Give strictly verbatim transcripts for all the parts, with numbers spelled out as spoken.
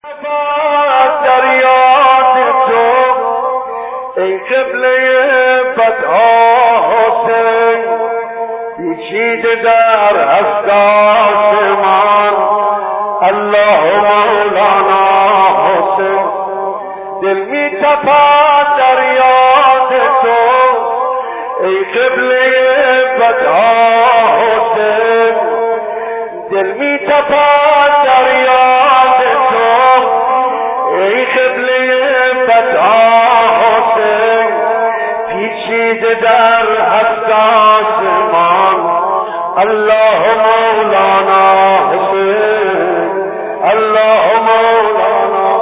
در یاد تو ای قبله بدها حسین، پیچیده در اساس من الله مولانا حسین. دل می تپد در یاد تو ای قبله بدها حسین، دل می تپد در یاد تو ای قبله بدها حسین، پیچیده در حساس من الله مولانا حسین، الله مولانا.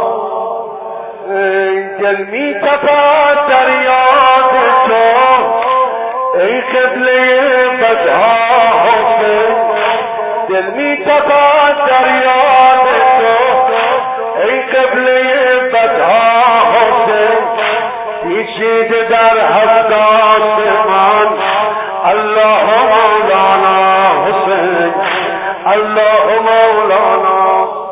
دل می تپد در یاد تو ای قبله بدها حسین، دل می تپد در یاد تو ای قبله بدها حسین، پیچیده در حساس من الله مولانا حسین، الله مولانا.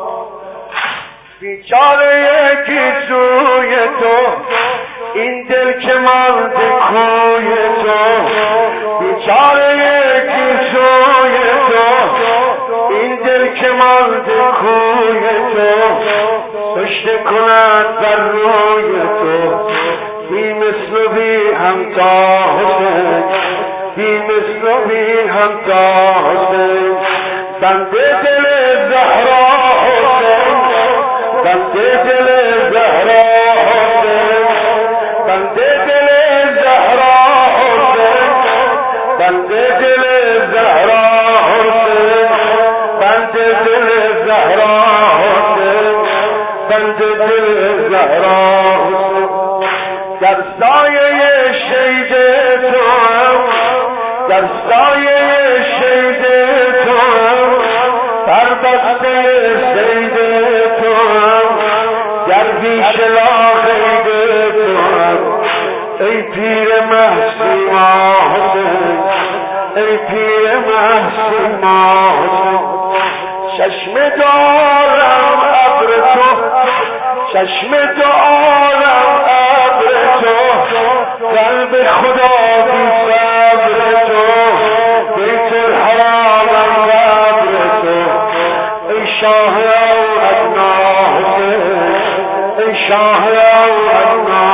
بیچاره یکی سوی تو این دل که ماند کوی تو، بیچاره یکی سوی تو این دل که ماند کوی تو، سجده کند بر روی تو بی مثل و بی همتا حسین، بی مثل و بی همتا حسین. بنده دل زهرا حسین، بنده دل زهرا حسین، بنده دل زهرا حسین، بنده دل زهرا حسین، بنده دل زهرا حسین، بنده دل زهرا حسین. در سایه شهید تو هم، در سایه شهید تو هم، بربسته سید تو هم، در بیش لاغید تو هم، ای پیر محسیما حسین، ای پیر محسیما حسین. چشم دارم ابر تو، چشم دارم ابر تو، قلب خدا بی صبر تو، بیت الحرام قبر تو، ای شاه ادنا حسین، ای شاه ادنا.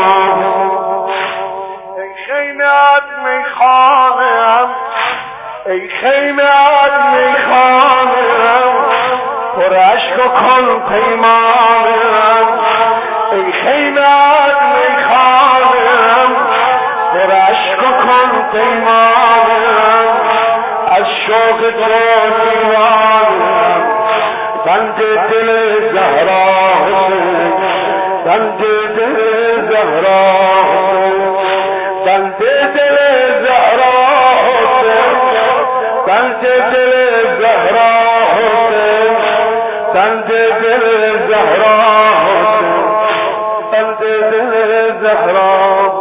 ای خیمت میخانم، ای خیمت میخانم، پر عشق و کن پیمانم، ای خیمت میخانم، پر عشق و کن پیمانم، از شوق تو دیوانم، بنده دل زهرا حسین، بنده دل زهرا حسین، بنده دل زهرا حسین، بنده دل زهرا حسین، بنده دل زهرا حسین، بنده دل زهرا.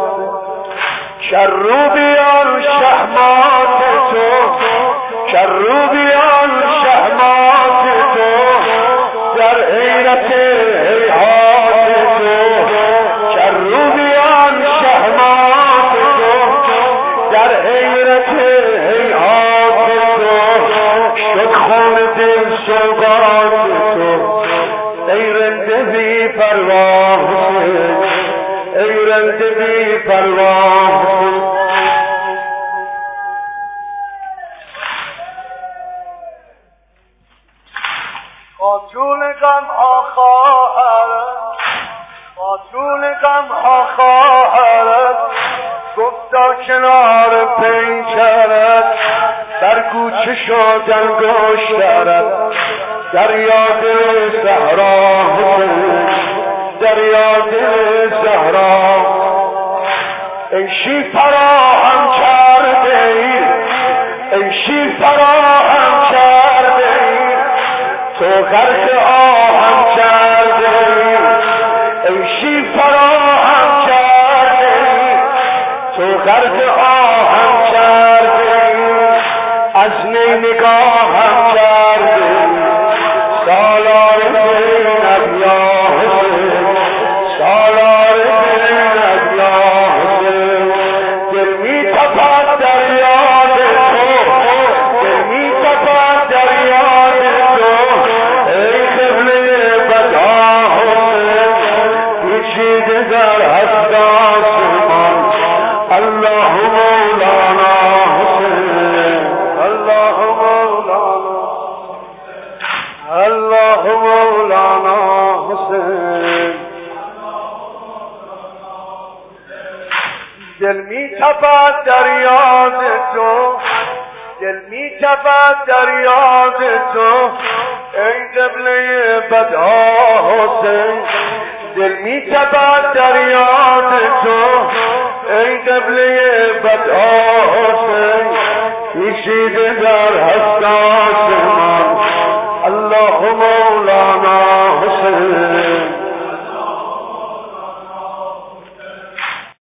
کروبیان شهمات تو، کروبیان شهمات تو، در حیرت هیهات تو، کروبیان شهمات تو، در حیرت هیهات تو، شد خون دل سوگات تو، ای رنده بی پروا حسین، ای رنده بی پروا حسین. خاتون غم ها خواهرت، خاتون غم ها خواهرت، گفتا کنار پیکرت، در کوچه شدن گشترت، در یاد زهرا حسین، در یاد زهرا. ای شی فراهم کرده ای، ای شی فراهم کرده ای، تو غرق آهم کرده ای، ای شی فراهم کرده ای، تو غرق آهم کرده ای، از نی نگاهم کرده ای، سالار زینب یا حسین دل می تپد در یاد تو دل می تپد در یاد تو ای قبله بدها حسین دل می تپد در یاد تو ای قبله بدها حسین کشیده در حساس من اللهم